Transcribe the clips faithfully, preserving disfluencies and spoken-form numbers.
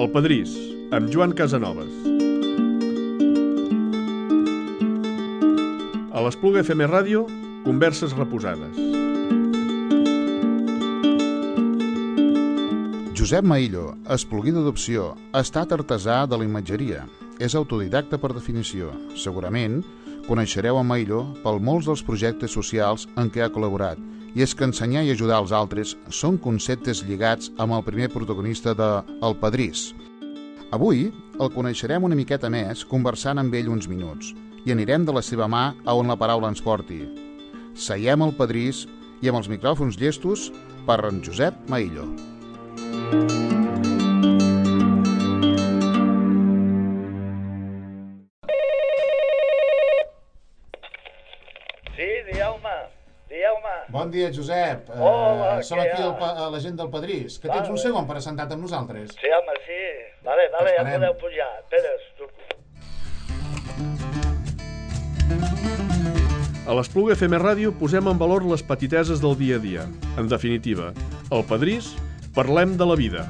El Padrís, amb Joan Casanovas. A l'Espluga F M Ràdio, converses reposades. Josep Maillo, espluguí d'adopció, ha estat artesà de la imatgeria. És autodidacta per definició. Segurament coneixereu a Maillo per molts dels projectes socials en què ha col·laborat, i és que ensenyar i ajudar els altres són conceptes lligats amb el primer protagonista de El Padrís. Avui el coneixerem una miqueta més conversant amb ell uns minuts i anirem de la seva mà a on la paraula ens porti. Seiem al Padrís i amb els micròfons llestos per en Josep Maillo. Sí, dieu-me, dieu-me. Bon dia, Josep. Hola, uh, som què aquí hi ha? el, pa- a la gent del Padrís. Que tens Vale. un segon per assentat amb nosaltres? Sí, home, sí. Vale, vale, ja Esperem. podeu pujar. Espera, truco. A l'Espluga F M Ràdio posem en valor les petiteses del dia a dia. En definitiva, El Padrís, parlem de la vida.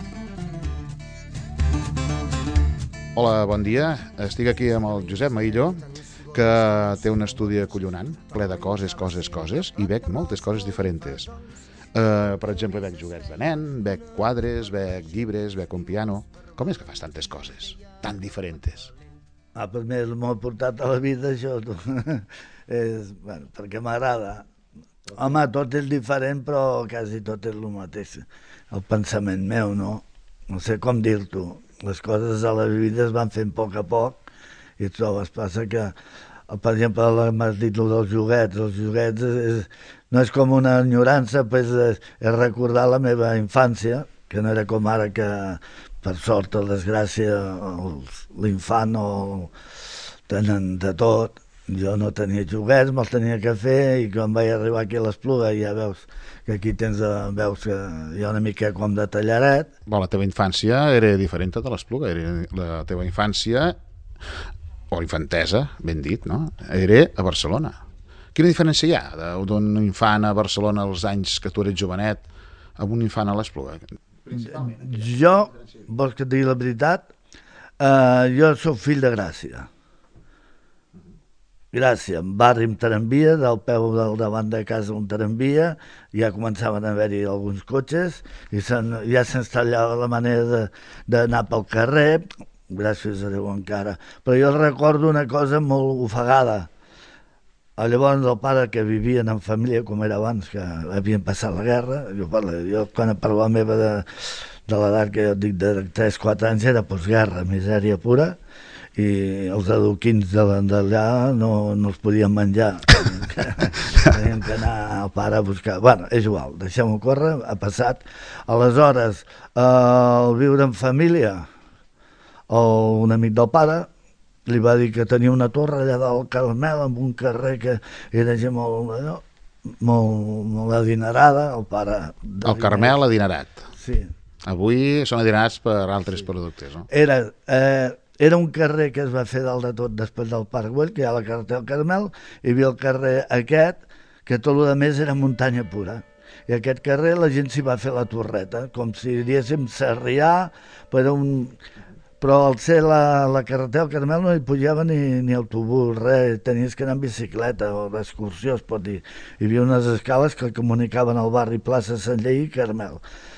Hola, bon dia. Estic aquí amb el Josep Maillo, que té un estudi acollonant, ple de coses, coses, coses, i veig moltes coses diferents. Uh, per exemple, veig joguets de nen, veig quadres, veig llibres, veig un piano. Com és que fas tantes coses, tan diferents? Ah, pues més m'ho he portat a la vida, això. Tu. és, bueno, perquè m'agrada. Home, tot és diferent, però quasi tot és el mateix. El pensament meu, no? No sé com dir-t'ho. Les coses a la vida es van fent a poc a poc, i et trobes, passa que, per exemple, m'has dit el dels joguets, els joguets és, no és com una enyorança, pues és, és recordar la meva infància, que no era com ara que, per sort o desgràcia, els- l'infant o tenen de tot. Jo no tenia joguets, me'ls tenia que fer, i quan vaig arribar aquí a l'Espluga ja veus que aquí tens, eh, veus que hi ha una mica com de tallaret. Bon, la teva infància era diferent de l'Espluga. Era la teva infància, o infantesa, ben dit, no? Era a Barcelona. Quina diferència hi ha de- d'un infant a Barcelona als anys que tu eres jovenet amb un infant a l'Espluga? Jo, vols que et digui la veritat, eh, jo sóc fill de Gràcia. Gràcia, un barri amb tramvia, del peu del davant de casa un tramvia, ja començaven a haver-hi alguns cotxes, i se'n, ja s'ensallava la manera de- d'anar pel carrer, gràcies a Déu encara. Però jo recordo una cosa molt ofegada. Ah, Llavors el pare, que vivien en família com era abans, que havien passat la guerra, jo, parlo, jo quan parlava meva de, de l'edat que jo et dic de tres quatre anys era postguerra, misèria pura, i els adoquins de la- d'allà no, no els podien menjar. Teníem que anar al pare a buscar. Bueno, és igual, deixem-ho córrer, ha passat. Aleshores, eh, el viure en família, el, un amic del pare li va dir que tenia una torre allà del Carmel, amb un carrer que era gent molt, allò, molt, molt adinerada, el pare... de El Carmel adinerat. Sí. Avui són adinerats per altres productes, no? Era, eh, era un carrer que es va fer dalt de tot després del Parc Güell, que hi ha la carretera del Carmel, i hi havia el carrer aquest, que tot el més era muntanya pura. I aquest carrer la gent s'hi va fer la torreta, com si diéssim Sarrià, però, un... però al ser la, la carretera del Carmel no hi pujava ni, ni autobús, res, tenies que anar en bicicleta o d'excursió, es pot dir. Hi havia unes escales que comunicaven el barri Plaça Sant Lleí i Carmel.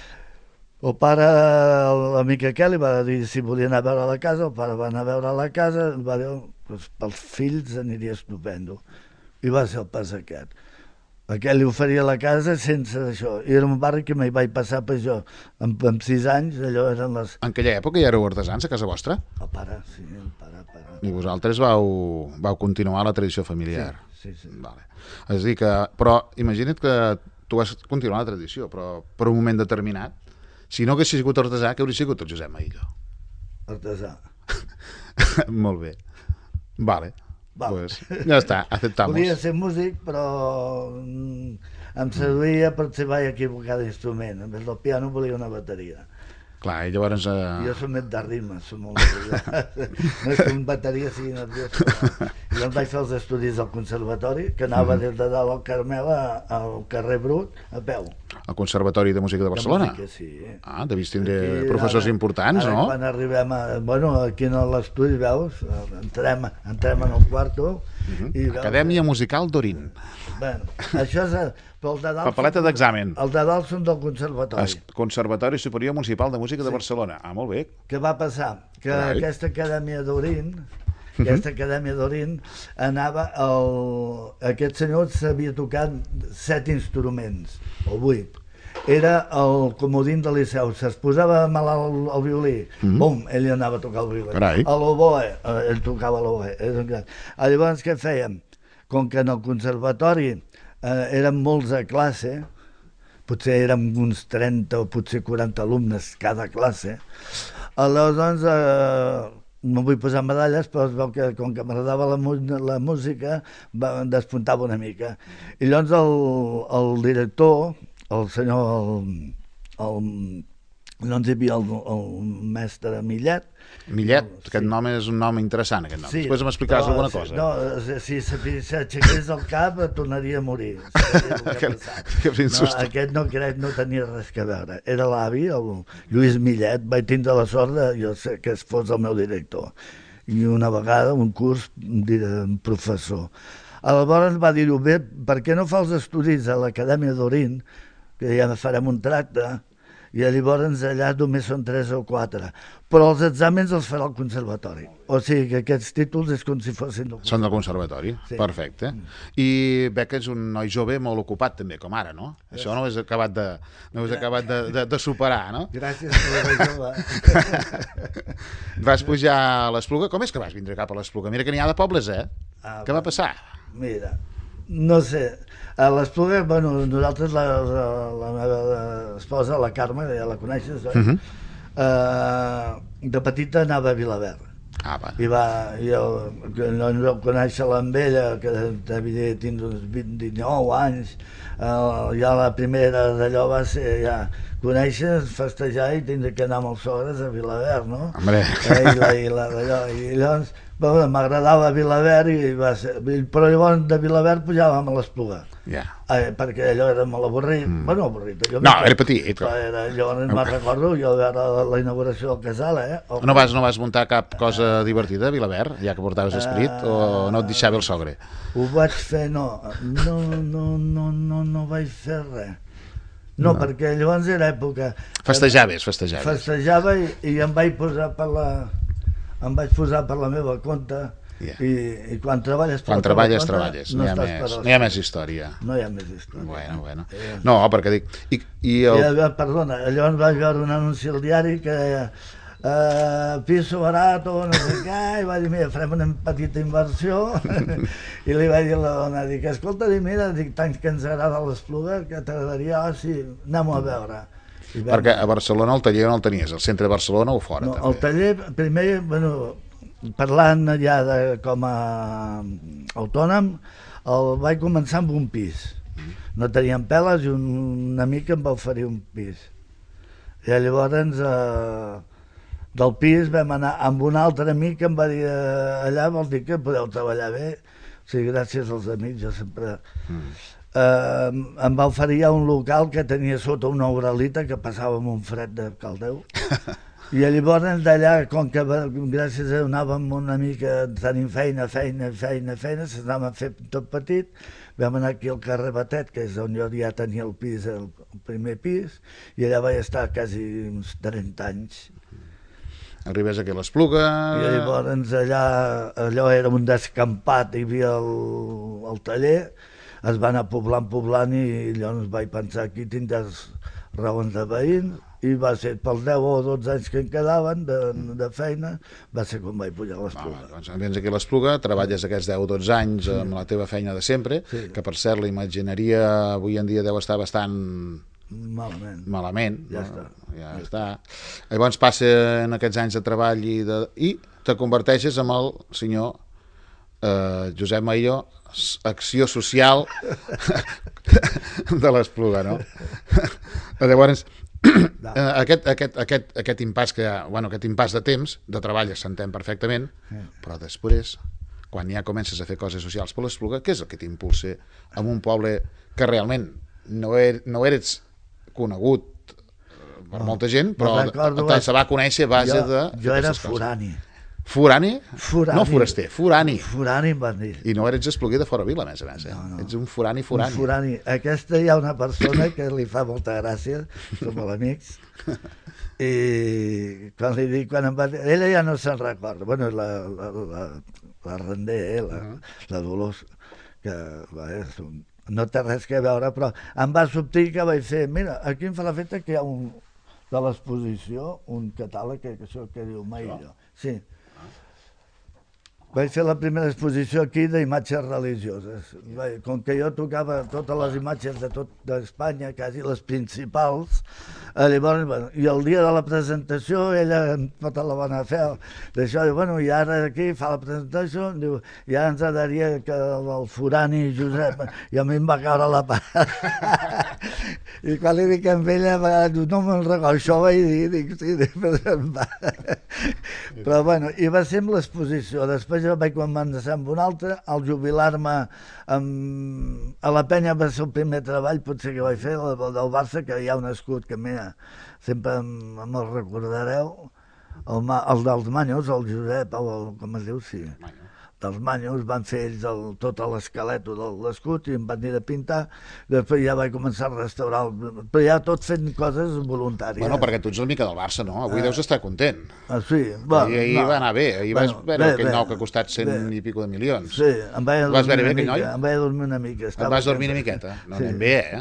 El pare, l'amic aquell, li va dir si volia anar a veure la casa, el pare va anar a veure la casa, va dir, pues, pels fills aniria estupendo. I va ser el pas aquest. Aquell li oferia la casa sense això. I era un barri que m'hi vaig passar, pues jo, amb, amb sis anys, allò eren les... En aquella època ja éreu artesans a casa vostra? El pare, sí, el pare, el pare. I vosaltres vau, vau continuar la tradició familiar. Sí, sí. Vale. És a dir que, però imagina't que tu vas continuar la tradició, però per un moment determinat, si no haguessis sigut artesà, què hauria sigut el Josep Maillo? Artesà. Molt bé. Vale. Val. Pues, ja està, aceptamos. Volia ser músic, però mm, em seduïa per si vaig equivocar d'instrument. En vez del piano volia una bateria. Clar, i llavors... Eh... Jo soc més de ritme, soc molt nerviós. No és que un bateria sigui nerviós. Però... I doncs vaig fer els estudis al conservatori, que anava des de dalt al Carmel a- al carrer Brut a peu. al Conservatori de Música de Barcelona. De música, sí. Ah, devies tindre professors importants, ara, no? Quan arribem a... Bueno, aquí en l'estudi, veus, entrem, entrem en el quarto... Uh-huh. I veus, Acadèmia Musical d'Orin. Bueno, això és... Però el de dalt Papeleta són- d'examen. El de dalt són del Conservatori. Es- Conservatori Superior Municipal de Música de Barcelona. Ah, molt bé. Què va passar? Que Carai. aquesta acadèmia d'Orin, aquesta acadèmia d'Orin, anava el... Aquest senyor sabia tocar set instruments, o vuit. Era el comodín del Liceu, se'ls posava malalt el, el violí, Mhm. bum, ell anava a tocar el violí. Carai. A l'oboe, eh, ell tocava l'oboe. Era un gran- Ah, Llavors què fèiem? Com que en el conservatori eh, érem molts a classe, potser érem uns trenta o potser quaranta alumnes cada classe, aleshores eh, no vull posar medalles, però es veu que com que m'agradava la, mu- la música va, despuntava una mica. I llavors el, el director, el senyor, el, el, doncs hi havia el, el mestre Millet. Millet, Sí. aquest nom és un nom interessant, aquest nom. Després m'explicaràs però, alguna sí, cosa. No, si, si s'aixequés el cap tornaria a morir. Saberia el que Que- ha passat. que ben No, susto. aquest no crec, no tenia res a veure. Era l'avi, el Lluís Millet, vaig tindre la sort de jo sé, que es fos el meu director. I una vegada, un curs, un professor. Aleshores va dir-ho, bé, per què no fa els estudis a l'Acadèmia d'Orin, que ja farem un tracte, i llavors allà només són tres o quatre. Però els exàmens els farà el conservatori. O sigui que aquests títols és com si fossin... del Són del conservatori, Sí. perfecte. I veig que ets un noi jove molt ocupat també, com ara, no? Això no ho has acabat de, no ho has acabat de, de, de superar, no? Gràcies per la jove. Vas pujar a l'Espluga. Com és que vas vindre cap a l'Espluga? Mira que n'hi ha de pobles, eh? Ah, Què va passar? Mira, no sé, a l'Espluga, bueno, nosaltres, la, la, la meva esposa, la Carme, ja la coneixes, oi? Mhm. uh, de petita anava a Vilaverd. Ah, va. I va, jo, que no ens vau conèixer-la amb ella, que devia tindre uns vint, dinou anys, uh, ja la primera d'allò va ser ja conèixer, festejar i tindre que anar amb els sogres a Vilaverd, no? Hombre. Eh, I la, i la, d'allò, i llavors, bueno, m'agradava Vilaverd, i va ser, però llavors de Vilaverd pujàvem a l'Espluga. Ja. Eh, perquè allò era molt avorrit, mm. bueno, avorrit. Allò No, mica, era petit. però era, llavors me'n recordo jo de veure la, la inauguració del casal, eh? O, No vas, no vas muntar cap cosa divertida a Vilaverd, ja que portaves esperit, o no et deixava el sogre? Ho vaig fer, no, no, no, no, no, no vaig fer res. No, no, perquè llavors era època... Festejaves, festejaves. Festejava i, i em vaig posar per la... em vaig posar per la meva compte. Yeah. I, i quan treballes per Quan la teva treballes, compte, treballes. No, no hi ha estàs més, per no hi ha més història. No hi ha més història. Bueno, bueno. Eh, No, perquè dic... I, i el... I, perdona, llavors vaig veure un anunci al diari que deia uh, piso barato, no sé què, i va dir, mira, farem una petita inversió, i li vaig dir a la dona, dic, escolta, dic, mira, dic, tant que ens agrada l'Espluga, que t'agradaria, oh, sí, anem a veure. I vam- Perquè a Barcelona el taller on el tenies? Al centre de Barcelona o fora, no, també? el taller, primer, bueno, parlant ja de, com a autònom, el vaig començar amb un pis. No teníem peles i un, un amic em va oferir un pis. I llavors eh, del pis vam anar amb un altre amic que em va dir eh, allà vol dir que podeu treballar bé. O sigui, gràcies als amics, jo sempre... Mm. Eh, em va oferir ja un local que tenia sota una uralita que passàvem un fred de caldeu. I llavors d'allà, com que gràcies a anàvem una mica tenint feina, feina, feina, feina, s'anàvem a fer tot petit, vam anar aquí al carrer Batet, que és on jo ja tenia el pis, el, el primer pis, i allà vaig estar quasi uns trenta anys. Arribes aquí a l'Espluga... I llavors allà, allò era un descampat, hi havia el, el taller, es va anar poblant, poblant, i llavors vaig pensar aquí tindràs raons de veïns, i va ser pels deu o dotze anys que em quedaven de, de feina, va ser quan vaig pujar a l'Espluga. Ah, doncs vens aquí a l'Espluga, treballes aquests deu o dotze anys amb la teva feina de sempre, Sí. que per cert la imatgineria avui en dia deu estar bastant Malament. malament. Ja no? està. Ja està. Llavors passen aquests anys de treball i, de, i te converteixes en el senyor eh, Josep Mailló, acció social de l'Espluga, no? Llavors, aquest, aquest, aquest, aquest impàs que, bueno, aquest impàs de temps de treball s'entén perfectament, però després, quan ja comences a fer coses socials per l'Espluga, què és el que t'impulsa en un poble que realment no, er, no eres conegut per No. molta gent, però Me'n recordo, te- se va conèixer a base jo, de... jo era d'aquestes coses. forani. Forani? Forani. No foraster, forani. Forani em van dir. I no eres espluguer de fora vila, a més a més. Eh? No, no. Ets un forani, forani. Un forani. Aquesta hi ha una persona que li fa molta gràcia, som amics, i quan li dic, quan em va dir, ella ja no se'n recorda, bueno, la, la, la, la Rendé, eh, la, uh -huh. la Dolors, que va, és un, no té res que veure, però em va sobtir que vaig fer, mira, aquí em fa l'efecte que hi ha un, de l'exposició, un catàleg, que, que això que diu Maillo. Sí. Vaig fer la primera exposició aquí d'imatges religioses. Com que jo tocava totes les imatges de tot d'Espanya, quasi les principals, eh, llavors, bueno, i el dia de la presentació, ella, amb tota la bona fe, d'això, diu, bueno, i ara aquí fa la presentació, diu, i ara ens agradaria que el, el forani Josep, i a mi em va caure la part. I quan li dic amb ella, va, diu, no me'n recordo, això vaig dir, dic, sí, dic, però em va. Però bueno, i va ser amb l'exposició, després jo vaig començar amb un altre, al jubilar-me amb... a la Penya va ser el primer treball, potser que vaig fer, el del Barça, que hi ha un escut que mira, sempre me'l recordareu, el, el dels Manyos, el Josep, o el, com es diu, sí, dels Manyos, van fer ells el, tot l'esquelet de l'escut i em van dir de pintar, després ja vaig començar a restaurar, el, però ja tot fent coses voluntàries. Bueno, perquè tu ets una mica del Barça, no? Avui uh, deus estar content. Ah, sí. Bueno, I ahir no. va anar bé, ahir bueno, vas veure bé, aquell bé, nou que ha costat cent bé. I pico de milions. Sí, em vaig vas veure bé, aquell noi? Em vaig dormir una mica. Em vas dormir una miqueta? No sí. anem bé, eh?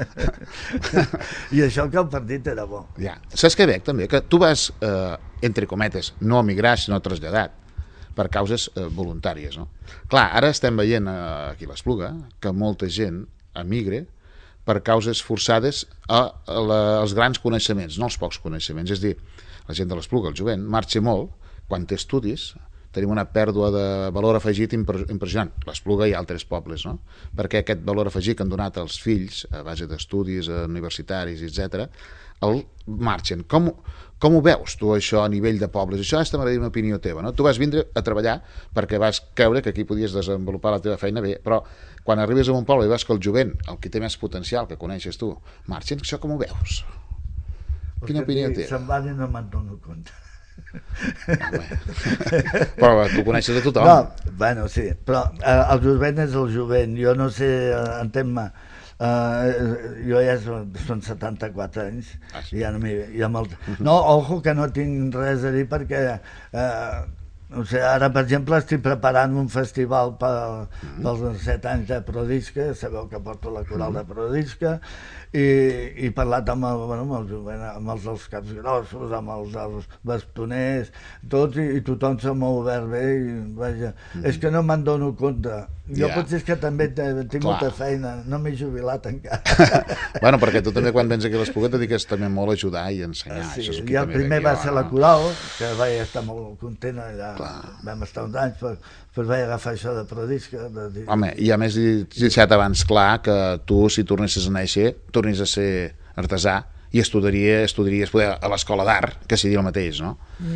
I això que el partit era bo. Ja. Saps què veig, també? Que tu vas, eh, entre cometes, no emigrar, sinó traslladat, per causes eh, voluntàries, no? Clar, ara estem veient eh, aquí a l'Espluga que molta gent emigre per causes forçades a, a la, als grans coneixements, no als pocs coneixements. És a dir, la gent de l'Espluga, el jovent, marxa molt quan té estudis, tenim una pèrdua de valor afegit impressionant. L'Espluga i altres pobles, no? Perquè aquest valor afegit que han donat als fills a base d'estudis universitaris, etcètera, el marxen. Com, com ho veus tu, això, a nivell de pobles? Això és també una opinió teva, no? Tu vas vindre a treballar perquè vas creure que aquí podies desenvolupar la teva feina bé, però quan arribes a un poble i veus que el jovent, el que té més potencial, que coneixes tu, marxen, això com ho veus? Quina opinió té? Se'n van i no me'n dono compte. Però tu coneixes a tothom. No, bueno, sí, però eh, el jovent és el jovent. Jo no sé, entén-me, Uh, jo ja són, són setanta-quatre anys, ah, sí. I ja no m'hi... Ja no, ojo, que no tinc res a dir perquè uh, o sigui, ara, per exemple, estic preparant un festival pel, pels set anys de Prodisca, sabeu que porto la coral de Prodisca, i he parlat amb, el, bueno, amb, els, amb els dels caps grossos, amb els dels bastoners, tots, i, i tothom se m'ha obert bé, i vaja, mm. és que no me'n dono compte. Jo yeah. potser és que també tinc Clar. molta feina, no m'he jubilat encara. Bueno, perquè tu també quan vens aquí a l'Espluga et dediques també molt a ajudar i a ensenyar. Sí, Això és i el primer va jo, ser no? la coral, que vaig estar molt content allà, Clar. vam estar uns anys, però, però vaig agafar això de Prodisca. De... Home, i a més he deixat abans clar que tu, si tornessis a néixer, tornis a ser artesà i estudiaries, estudiaries poder, a l'escola d'art, que seria el mateix, no?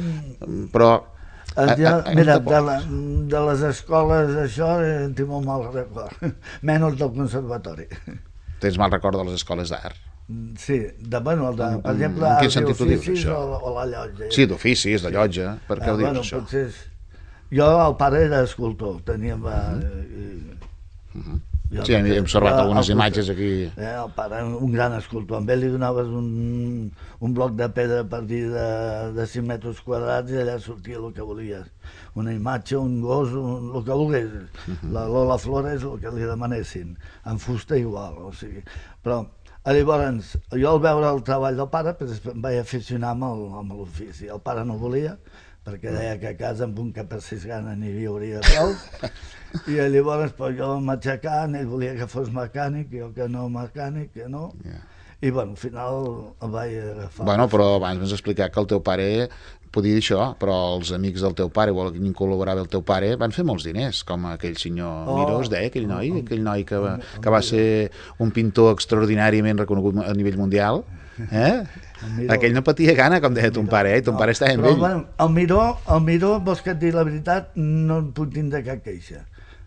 Mm. Però... A, a, a, mira, de, la, de les escoles, això, en tinc molt mal record, menys del conservatori. Tens mal record de les escoles d'art? Sí, de, bueno, de, per exemple, en quin sentit ho dius, això? O, o la llotja. Sí, d'oficis, de llotja, per què eh, ho dius, bueno, això? Potser és... Jo, el pare era escultor, tenia... Uh -huh. i... uh -huh. Sí, hem observat algunes imatges aquí. Eh, el pare, un gran escultor. Amb ell li donaves un, un bloc de pedra a partir de, de cinc metres quadrats i allà sortia el que volies. Una imatge, un gos, un, el que volgués. Uh-huh. La Lola Flores, el que li demanessin. En fusta igual, o sigui. Però, llavors, jo al veure el treball del pare, pues, em vaig aficionar amb l'ofici. El pare no volia, perquè deia que a casa amb un que passés gana n'hi viuria prou. I llavors pues, jo m'aixecant, ell volia que fos mecànic, jo que no mecànic, que no. Yeah. I bueno, al final el vaig agafar. Bueno, però abans m'has explicat que el teu pare podia dir això, però els amics del teu pare o qui col·laborava el teu pare van fer molts diners, com aquell senyor oh, Miró, es deia, aquell noi, oh, aquell noi que va, que va ser un pintor extraordinàriament reconegut a nivell mundial. Eh? Aquell no patia gana, com deia ton pare, eh? Ton no, pare estava amb però, ell. Bueno, el Miró, el Miró, vols que et digui la veritat, no en puc tindre cap queixa.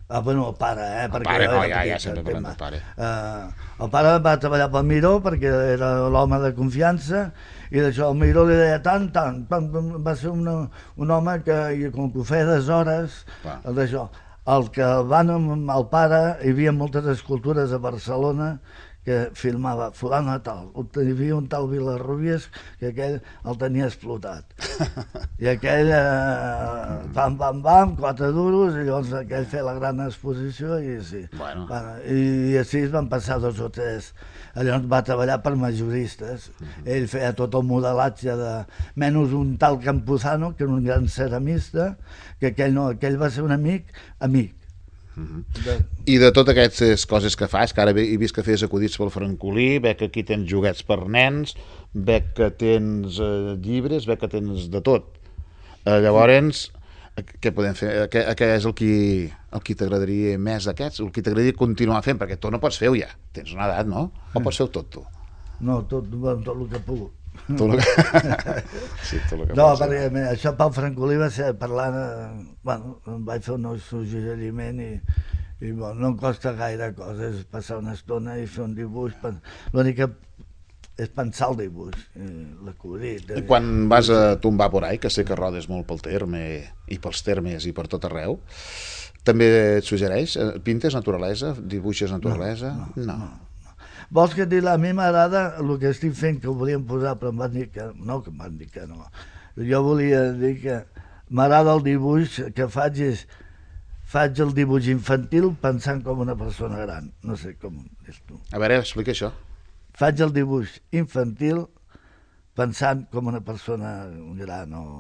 Ah, bueno, el pare, eh? El perquè pare, no, era ja, ja, petit, sempre parlem tema. del pare. Uh, el pare va treballar pel Miró perquè era l'home de confiança i d'això el Miró li deia tant, tant, tant, va ser una, un home que, com que ho feia des hores, d'això. El que van amb el pare, hi havia moltes escultures a Barcelona que filmava fulano tal, hi havia un tal Vilarrubies que aquell el tenia explotat i aquell eh, pam pam pam, quatre duros i llavors aquell feia la gran exposició i sí, bueno. Bueno, i, i així van passar dos o tres. Llavors va treballar per majoristes, uh-huh. Ell feia tot el modelatge de menys un tal Campuzano que era un gran ceramista, que aquell no, aquell va ser un amic amic. Uh-huh. de... I de totes aquestes coses que fas, que ara he vist que fes acudits pel francolí, veig que aquí tens joguets per nens, veig que tens eh, llibres, veig que tens de tot. Eh, llavors, què podem fer? Què, què és el que, el que t'agradaria més d'aquests? El que t'agradaria continuar fent? Perquè tu no pots fer-ho ja, tens una edat, no? O pots fer-ho tot tu? No, tot, tot el que puc. Tot el que... sí, tot el que no, perquè ser. Això pel francolí va ser parlant, eh, bueno, em vaig fer un suggeriment i, i bueno, no em costa gaire cosa, és passar una estona i fer un dibuix, l'únic que és pensar el dibuix, l'acudit. I quan vas a tombar por ahí, que sé que rodes molt pel terme i pels termes i per tot arreu, també et suggereix? Pintes naturalesa? Dibuixes naturalesa? No. no, no. no. Vols que et digui, a mi m'agrada el que estic fent, que ho volíem posar, però em van dir que no, que em van dir que no. Jo volia dir que m'agrada el dibuix que faig, és faig el dibuix infantil pensant com una persona gran. No sé com és tu. A veure, explica això. Faig el dibuix infantil pensant com una persona gran o...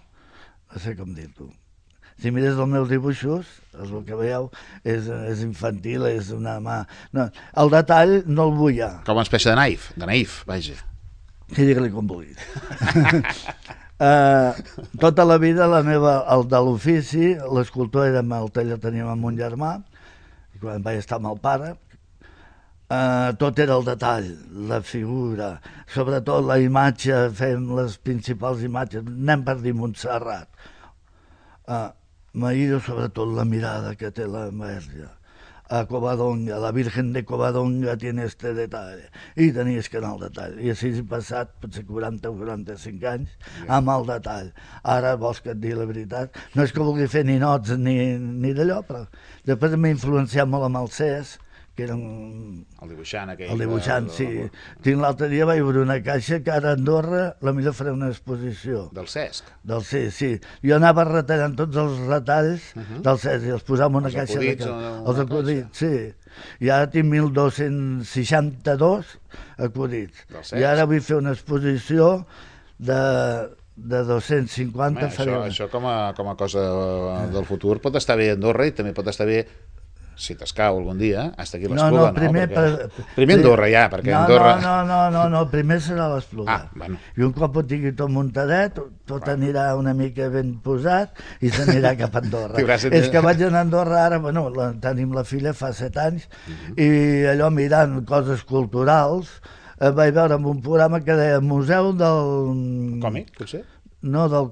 no sé com dir-t'ho. Si mires els meus dibuixos, el que veieu és, és infantil, és una mà... No, el detall no el vull ja. Com una espècie de naïf, de naïf, vaja. Sí, digue-li com vulguis. uh, tota la vida, la meva, el de l'ofici, l'escultor era amb el taller, teníem amb un germà, quan vaig estar amb el pare, uh, tot era el detall, la figura, sobretot la imatge, fem les principals imatges, anem per dir Montserrat. Uh, M'aïdo sobretot la mirada que té la Verge. A Covadonga, la Virgen de Covadonga tiene este detalle. I tenies que anar al detall. I així he passat potser quaranta o quaranta-cinc anys amb el detall. Ara vols que et digui la veritat? No és que vulgui fer ni nots ni, ni d'allò, però després m'he influenciat molt amb el Cesc, que era un... El dibuixant aquell. El dibuixant, sí. Tinc l'altre dia vaig veure una caixa que ara a Andorra la millor faré una exposició. Del Cesc? Del sí, sí. Jo anava retallant tots els retalls uh -huh. del Cesc i els posava en una els caixa. Acudits, de... una Els acudits, sí. I ara tinc mil dos-cents seixanta-dos acudits. I ara vull fer una exposició de... de dos-cents cinquanta. Home, això, això com, a, com a cosa del futur pot estar bé a Andorra i també pot estar bé, si t'escau algun dia, hasta aquí l'Espluga, no? no, Primer, no? Perquè... per... primer Andorra ja, perquè no, Andorra... No, no, no, no, no, primer serà l'Espluga. Ah, bueno. I un cop ho tingui tot muntadet, tot bueno. Anirà una mica ben posat i s'anirà cap a Andorra. És que vaig anar a Andorra ara, bueno, la, tenim la filla fa set anys, uh -huh. i allò mirant coses culturals, eh, vaig veure en un programa que deia Museu del... Còmic, potser? No, del...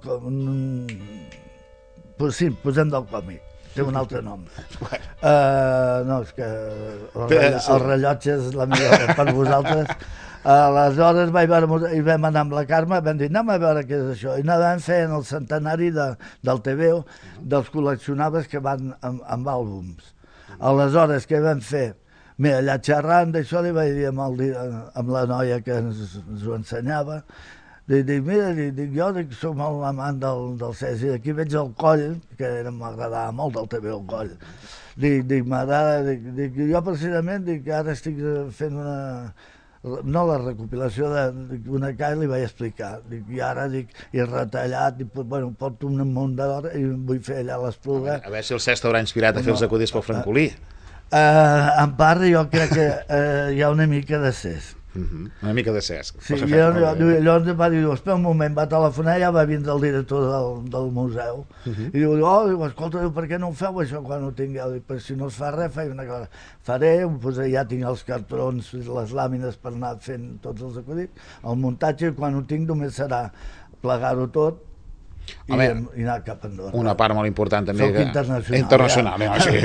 Pues sí, posem del còmic. Té un altre nom. Bueno. Uh, no, és que el, rellotge, el rellotge és la millor per vosaltres. Aleshores vaig veure, i vam anar amb la Carme, vam dir, anem a veure què és això. I anàvem fent el centenari de, del T V O, dels col·leccionables que van amb, amb àlbums. Aleshores, què vam fer? Mira, allà xerrant d'això li vaig dir amb, el, amb la noia que ens, ens ho ensenyava, Dic, dic, mira, dic, jo dic, soc molt amant del, del Cesc, i aquí veig el coll, que m'agradava molt del T V el coll. Dic, dic m'agrada, dic, dic, jo precisament, dic, ara estic fent una, no la recopilació d'una cara, li vaig explicar, dic, i ara, dic, he retallat, dic, bueno, porto un munt d'hora i vull fer allà l'Espluga. A veure si el Cesc t'haurà inspirat a fer els acudits pel francolí. Uh, en part, jo crec que uh, hi ha una mica de Cesc. Uh -huh. Una mica de Cesc. Sí, llavors em va dir, espera un moment, va telefonar, ja va vindre el director del, del museu, uh -huh. i diu, oh, diu, escolta, diu, per què no ho feu això quan ho tingueu? Dic, però si no es fa res, faig una cosa. Faré, pues, ja tinc els cartrons, les làmines per anar fent tots els acudits, el muntatge, quan ho tinc només serà plegar-ho tot i, Home, i anar cap a Andorra. Una part molt important també. Soc que... internacional. Internacional, ja. No, sí,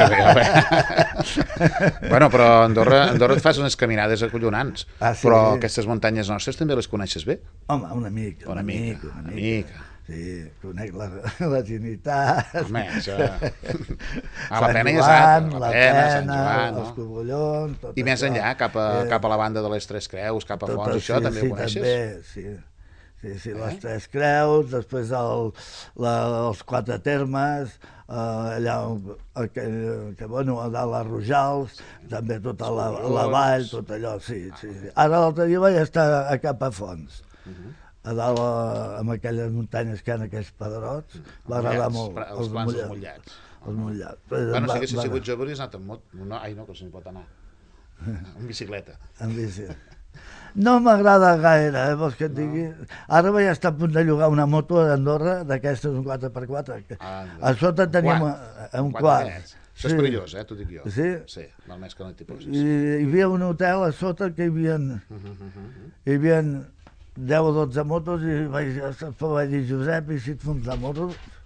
bé, bueno, però a Andorra, Andorra et fas unes caminades acollonants. Ah, sí? Però aquestes muntanyes nostres també les coneixes bé? Home, una mica. Una, una mica, mica, una, una mica. mica. Sí, conec la, la Trinitat. Home, això... A la Pena i a Sant, la Pena, Sant Joan, els Cogullons... Tot I més això. enllà, cap a, eh, cap a la banda de les Tres Creus, cap a tot, Fons, això sí, també sí, ho coneixes? També, sí. Sí, sí, les eh? Tres Creus, després el, la, els Quatre Termes, eh, allà que, que, bueno, a dalt a Rojals, també tota la, la vall, tot allò, sí, sí. sí. Ara l'altre dia vaig estar a cap a Fons, uh -huh. a dalt a, amb aquelles muntanyes que hi ha aquells pedrots, va agradar molt. Els plans dels Mollats. Els Mollats. Bueno, si haguessis sigut jove hauries anat amb moto. No, ai, no, que se n'hi pot anar. En bicicleta. En bicicleta. No m'agrada gaire, eh, vols que et digui? Ara vaig estar a punt de llogar una moto a Andorra, d'aquestes, un quatre per quatre. A sota teníem un quart. Això és perillós, eh, t'ho dic jo. Sí? Sí, val més que no t'hi posis. I hi havia un hotel a sota que hi havia... Hi havia deu o dotze motos i vaig, vaig dir, Josep, i si et foms la moto?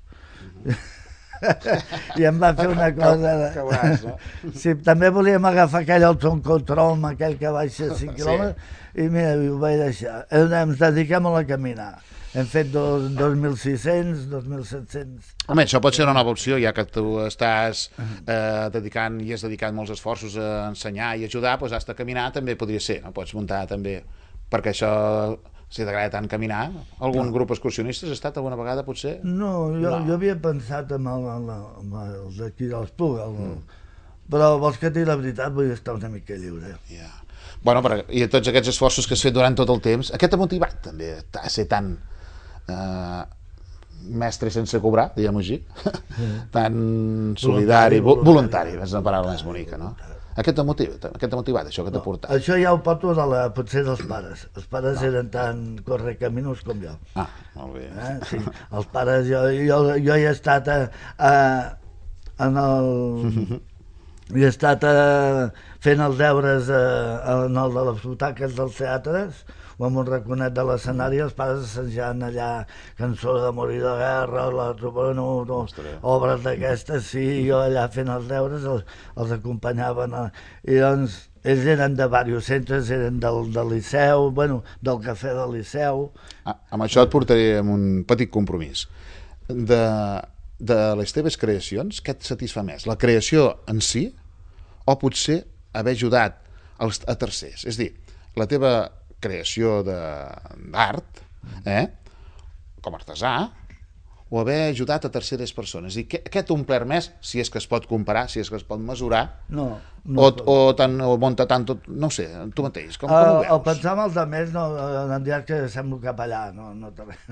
I em va fer una cosa... De... Que veuràs, no? Sí, també volíem agafar aquell Alton Control, aquell que baixa cinc quilòmetres, sí. I mira, ho vaig deixar. Ens dediquem a la caminar. Hem fet dos, dos mil sis-cents, dos mil set-cents... Home, això pot ser una nova opció, ja que tu estàs eh, dedicant i has dedicat molts esforços a ensenyar i ajudar, doncs has de caminar també podria ser, no? Pots muntar també, perquè això... Si t'agrada tant caminar, algun no. grup excursionista has estat alguna vegada, potser? No, jo, no. jo havia pensat en el, el, el d'aquí d'Espluga, mm. però vols que et digui la veritat, vull estar una mica lliure. Yeah. Bueno, però, i tots aquests esforços que has fet durant tot el temps, aquest ha motivat també a ser tan eh, mestre sense cobrar, diguem-ho així, mm. tan solidari, voluntari, voluntari, és una paraula més bonica, no? Aquest t'ha motivat, aquest t'ha motivat, això que t'ha no, portat? Això ja ho porto de la, potser dels pares. Els pares no. eren tan correcaminos com jo. Ah, molt bé. Eh? Sí, els pares, jo, jo, jo he estat a, a, en el... he estat a, fent els deures a, en el de les butaques dels teatres, o amb un raconet de l'escenari, els pares assajant allà cançó d'amor i de guerra, la, bueno, no, obres d'aquestes, sí, jo allà fent els deures els, els acompanyaven. A, I doncs ells eren de diversos centres, eren del, del Liceu, bueno, del Cafè del Liceu. Ah, amb això et portaré amb un petit compromís. De, de les teves creacions, què et satisfà més? La creació en si o potser haver ajudat als, a tercers? És a dir, la teva creació d'art, eh, com a artesà, o haver ajudat a terceres persones. I què, què t'ha omplert més, si és que es pot comparar, si és que es pot mesurar, no, no o, o, tant, o munta tant tot, no ho sé, tu mateix, com, com ho veus? El pensar en els altres, no, em diràs que semblo capellà, no, no té res.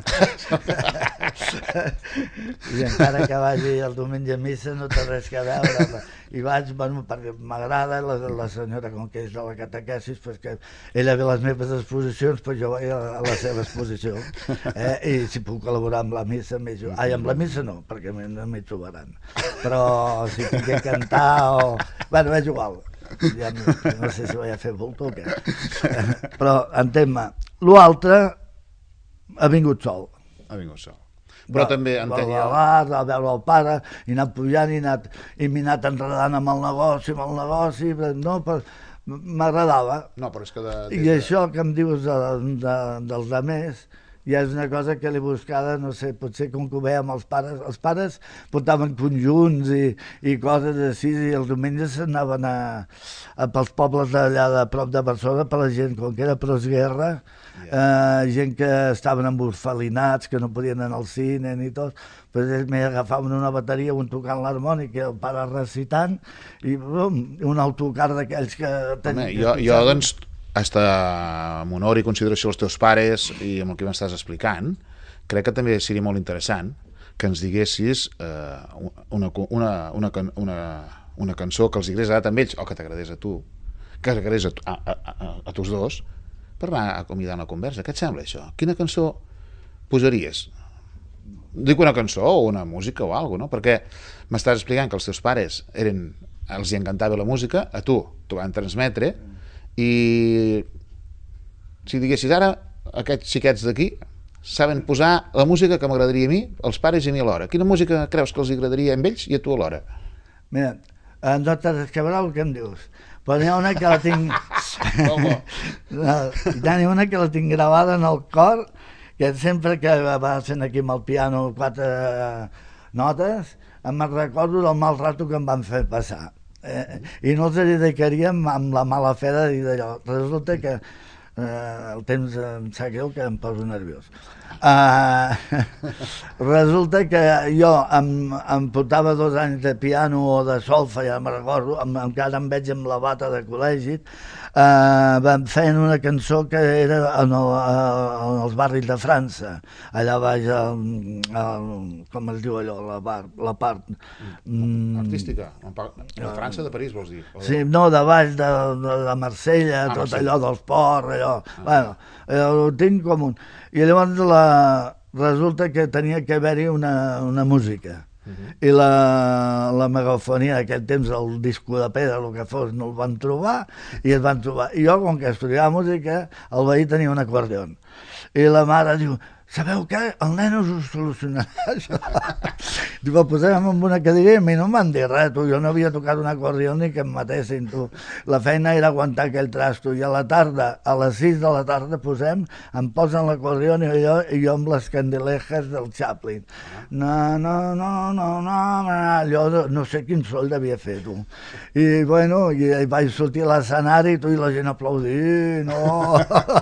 I encara que vagi el diumenge a missa no té res que veure. I vaig, bueno, perquè m'agrada la, la senyora, com que és de la catequesis, perquè ella ve a les meves exposicions, però jo vaig a la seva exposició. Eh? I si puc col·laborar amb la missa, més... Ai, amb la missa no, perquè no m'hi trobaran. Però si tinc que cantar o... Bueno, és igual. Ja no, no sé si vaig a fer volta o què. Però, entén-me, l'altre ha vingut sol. Ha vingut sol. Però va, també entenc jo... Va a veure el pare, i anat pujant, i anat, i m'he anat enredant amb el negoci, amb el negoci, no, però m'agradava. No, però és que de, I de... això que em dius de, de, dels altres, ja és una cosa que l'he buscada, no sé, potser com que ho veiem els pares. Els pares portaven conjunts i, i coses així, i els diumenges s'anaven a, a, pels pobles d'allà de prop de Barcelona, per la gent, com que era postguerra, yeah. eh, gent que estaven emborfalinats, que no podien anar al cine ni tot, però ells m'agafaven una bateria, un tocant l'harmònic i el pare recitant, i bum, un autocar d'aquells que tenien... Home, jo, jo, doncs, hasta amb honor i consideració als teus pares i amb el que m'estàs explicant, crec que també seria molt interessant que ens diguessis eh, una, una, una, una, una cançó que els hagués agradat a ells o que t'agradés a tu, que t'agradés a, a, a, a tots dos, per anar a convidar una conversa. Què et sembla això? Quina cançó posaries? Dic una cançó o una música o alguna cosa, no? Perquè m'estàs explicant que els teus pares eren, els hi encantava la música, a tu t'ho van transmetre, i si diguessis ara aquests xiquets d'aquí saben posar la música que m'agradaria a mi, els pares i a mi alhora. Quina música creus que els agradaria a ells i a tu alhora? Mira, eh, no t'has d'escabrà el que em dius, però n'hi ha una que la tinc... No, n'hi ha una que la tinc gravada en el cor, que sempre que va fent aquí amb el piano quatre notes, em recordo del mal rato que em van fer passar. Eh, I no els dedicaríem amb la mala fe de dir d'allò. Resulta que eh, el temps em sap greu que em poso nerviós. Uh, resulta que jo em, em portava dos anys de piano o de solfa, ja me'n recordo, em, encara em veig amb la bata de col·legi, uh, vam fer una cançó que era en, el, en els barris de França, allà baix, el, el, com es diu allò, la, bar, la part... Mm, artística, de França, de París, vols dir? O de... Sí, no, de baix de, de, de Marsella, ah, tot Marsella. allò dels ports, allò... Ah. Bueno, ho tinc com un... I llavors la, resulta que tenia que haver-hi una, una música. Uh-huh. I la, la megafonia d'aquell temps, el disco de pedra, el que fos, no el van trobar, i es van trobar. I jo, com que estudiava música, el veí tenia un acordeon. I la mare diu, sabeu què? El nen us ho solucionarà, això. Diu, el posem en una cadira i a mi no em van dir res, tu. Jo no havia tocat un acordeon ni que em matessin, tu. La feina era aguantar aquell trasto. I a la tarda, a les sis de la tarda, posem, em posen l'acordeon i jo, i jo amb les candilejas del Chaplin. No, no, no, no, no, no, allò no, no sé quin sol devia fer, tu. I, bueno, i, i vaig sortir a l'escenari, tu, i la gent aplaudint, no.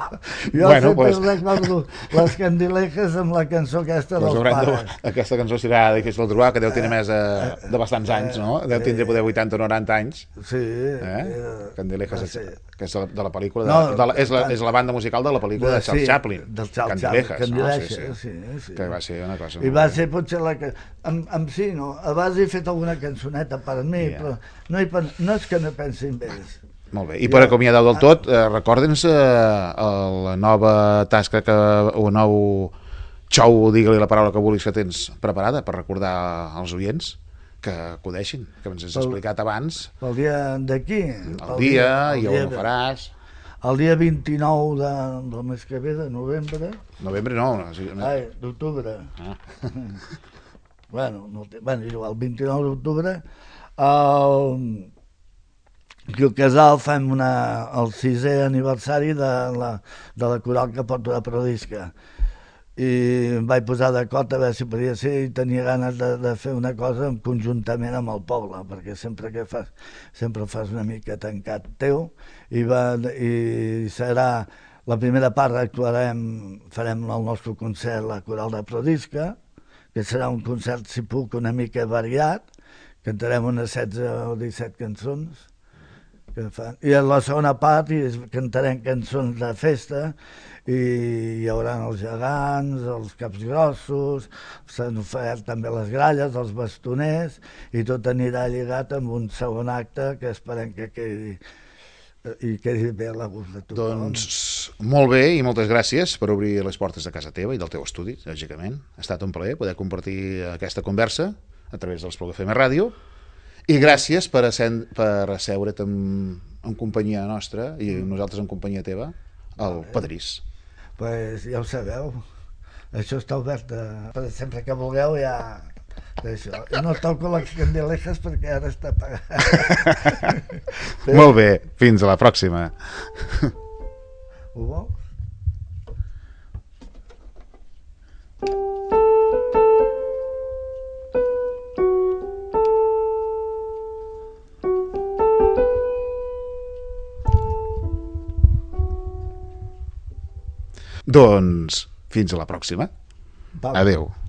Jo bueno, sempre pues... recordo les candilejas amb la cançó aquesta pues dels pares. De... Aquesta cançó serà difícil de trobar, que deu tenir més de, de bastants anys, no? Deu tindre poder vuitanta o noranta anys. Sí. Eh? Candilejas, sí. Que és de la pel·lícula, de, No, de la, és, la, és la banda musical de la pel·lícula de, de Charles sí, Chaplin. Del Charles Candilejas, Chaplin. no? Candilejas, Sí, sí. sí, sí. Que va ser una cosa... I va ser potser la que... Amb, amb sí, no? Abans he fet alguna cançoneta per a mi, Yeah. però no, hi, pen- no és que no pensin bé. Molt bé. I per acomiadar del tot, eh, recorda'ns eh, la nova tasca que, o nou show, digue-li la paraula que vulguis, que tens preparada per recordar als oients que acudeixin, que ens has Pel- explicat abans. Pel dia d'aquí. El pel dia, el i dia on ho de- faràs. El dia vint-i-nou de, del mes que ve, de novembre, Novembre no. no, sí, no. ai, d'octubre, Ah. bueno, no té, bueno, igual, el vint-i-nou d'octubre, el, aquí al Casal fem una, el sisè aniversari de la, de la coral que porto de Prodisca. I em vaig posar d'acord a veure si podia ser i tenia ganes de, de fer una cosa conjuntament amb el poble, perquè sempre que fas, sempre ho fas una mica tancat teu, i, va, i serà la primera part, actuarem, farem el nostre concert, la coral de Prodisca, que serà un concert, si puc, una mica variat, cantarem unes setze o disset cançons, que fan. I en la segona part i cantarem cançons de festa i hi haurà els gegants, els caps grossos, s'han ofert també les gralles, els bastoners, i tot anirà lligat amb un segon acte que esperem que quedi i quedi bé a la gust de tothom. Doncs molt bé i moltes gràcies per obrir les portes de casa teva i del teu estudi, lògicament. Ha estat un plaer poder compartir aquesta conversa a través dels Plug F M Ràdio. I gràcies per, assen, per asseure't en, en companyia nostra i nosaltres en companyia teva, al Padrís. Pues ja ho sabeu, això està obert a... per sempre que vulgueu ja... Això. No toco les candilejas perquè ara està pagat. Molt bé, fins a la pròxima. Ho vols? Doncs fins a la pròxima. Val. Adeu.